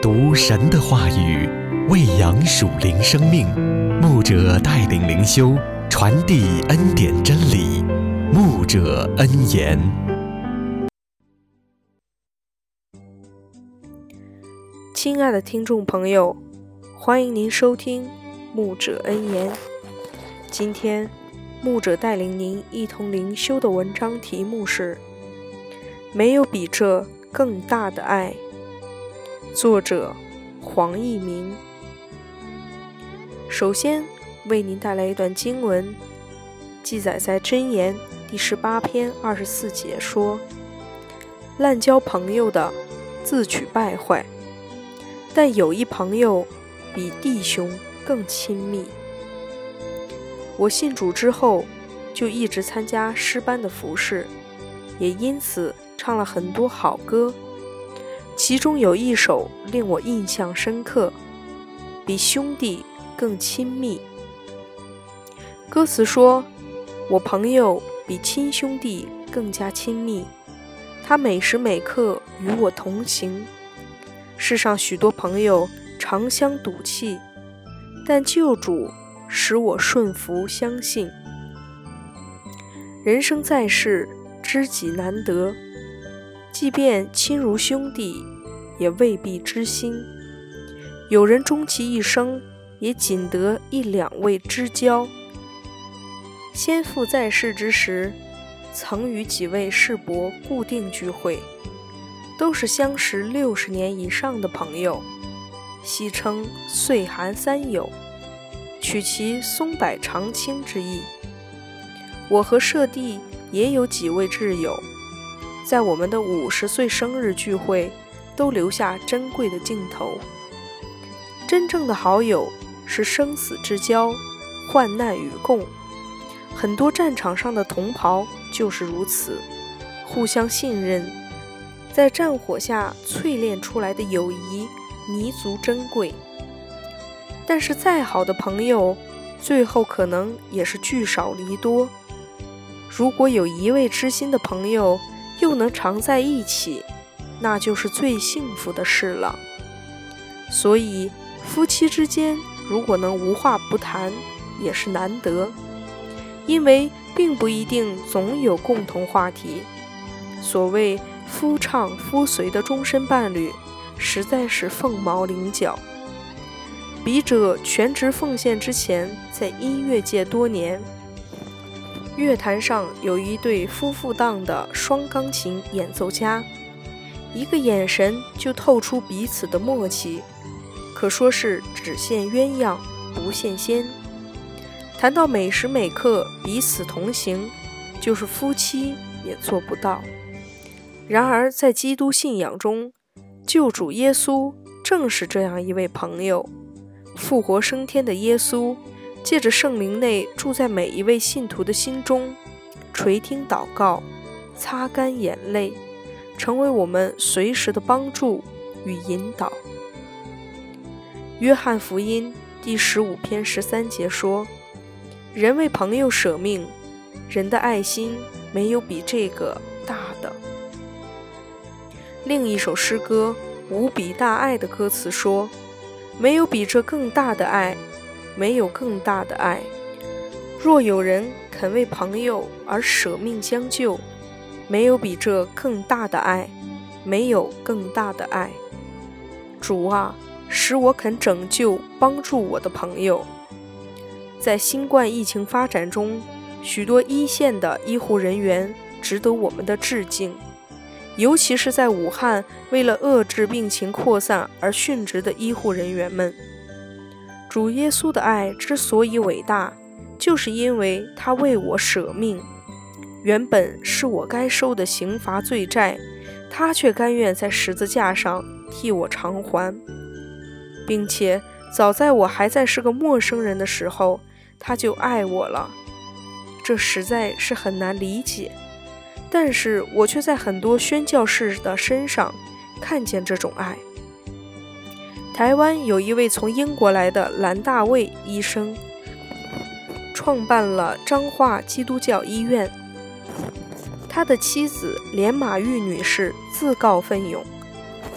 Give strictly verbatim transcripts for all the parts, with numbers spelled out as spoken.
读神的话语，喂养属灵生命。牧者带领灵修，传递恩典真理。牧者恩言。 亲爱的听众朋友，欢迎您收听牧者恩言。今天牧者带领您一同灵修的文章题目是没有比这更大的爱。作者黄义明。首先为您带来一段经文，记载在箴言第十八篇二十四节说，滥交朋友的自取败坏，但有一朋友比弟兄更亲密。我信主之后就一直参加诗班的服事，也因此唱了很多好歌，其中有一首令我印象深刻，比兄弟更亲密。歌词说，我朋友比亲兄弟更加亲密，他每时每刻与我同行。世上许多朋友常相赌气，但救主使我顺服相信。人生在世，知己难得，即便亲如兄弟，也未必知心。有人终其一生，也仅得一两位知交。先父在世之时，曾与几位世伯固定聚会，都是相识六十年以上的朋友，戏称岁寒三友，取其松柏长青之意。我和舍弟也有几位挚友，在我们的五十岁生日聚会都留下珍贵的镜头。真正的好友是生死之交，患难与共。很多战场上的同袍就是如此，互相信任，在战火下淬炼出来的友谊弥足珍贵。但是再好的朋友，最后可能也是聚少离多。如果有一位知心的朋友又能常在一起，那就是最幸福的事了。所以夫妻之间如果能无话不谈，也是难得，因为并不一定总有共同话题。所谓夫唱夫随的终身伴侣，实在是凤毛麟角。笔者全职奉献之前，在音乐界多年，乐坛上有一对夫妇档的双钢琴演奏家，一个眼神就透出彼此的默契，可说是只羡鸳鸯不羡仙。谈到每时每刻彼此同行，就是夫妻也做不到。然而在基督信仰中，救主耶稣正是这样一位朋友。复活升天的耶稣，借着圣灵内住在每一位信徒的心中，垂听祷告，擦干眼泪，成为我们随时的帮助与引导。约翰福音第十五篇十三节说，人为朋友舍命，人的爱心没有比这个大的。另一首诗歌无比大爱的歌词说，没有比这更大的爱，没有更大的爱。若有人肯为朋友而舍命将就，没有比这更大的爱，没有更大的爱。主啊，使我肯拯救帮助我的朋友。在新冠疫情发展中，许多一线的医护人员值得我们的致敬，尤其是在武汉为了遏制病情扩散而殉职的医护人员们。主耶稣的爱之所以伟大，就是因为他为我舍命。原本是我该受的刑罚罪债，他却甘愿在十字架上替我偿还，并且早在我还在是个陌生人的时候，他就爱我了。这实在是很难理解，但是我却在很多宣教士的身上看见这种爱。台湾有一位从英国来的兰大卫医生，创办了彰化基督教医院。他的妻子连马玉女士自告奋勇，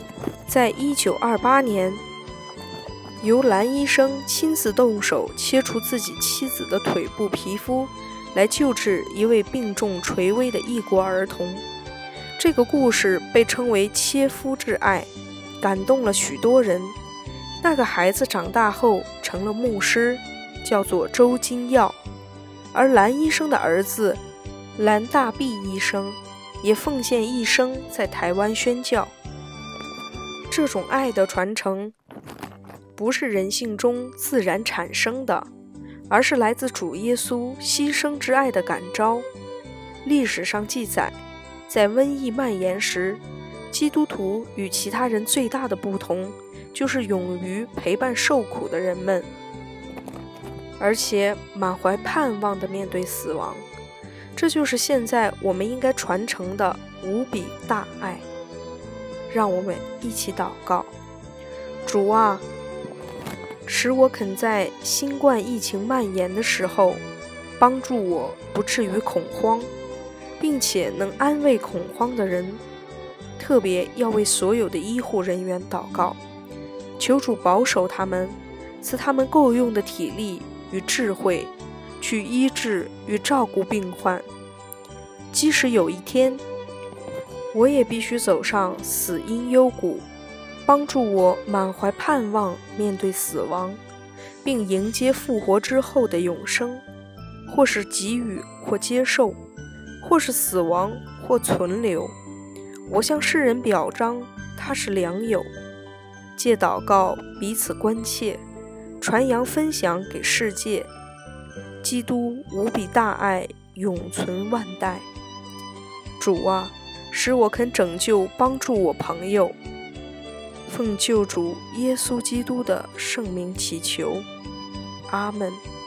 在一九二八年，由兰医生亲自动手切除自己妻子的腿部皮肤，来救治一位病重垂危的异国儿童。这个故事被称为切肤之爱，感动了许多人。那个孩子长大后成了牧师，叫做周金耀，而兰医生的儿子兰大弼医生也奉献一生在台湾宣教。这种爱的传承不是人性中自然产生的，而是来自主耶稣牺牲之爱的感召。历史上记载，在瘟疫蔓延时，基督徒与其他人最大的不同，就是勇于陪伴受苦的人们，而且满怀盼望地面对死亡。这就是现在我们应该传承的无比大爱。让我们一起祷告：主啊，使我肯在新冠疫情蔓延的时候，帮助我不至于恐慌，并且能安慰恐慌的人。特别要为所有的医护人员祷告，求主保守他们，赐他们够用的体力与智慧，去医治与照顾病患。即使有一天，我也必须走上死荫幽谷，帮助我满怀盼望面对死亡，并迎接复活之后的永生，或是给予或接受，或是死亡或存留。我向世人表彰他是良友，借祷告彼此关切，传扬分享给世界。基督无比大爱永存万代。主啊，使我肯拯救帮助我朋友。奉救主耶稣基督的圣名祈求，阿们。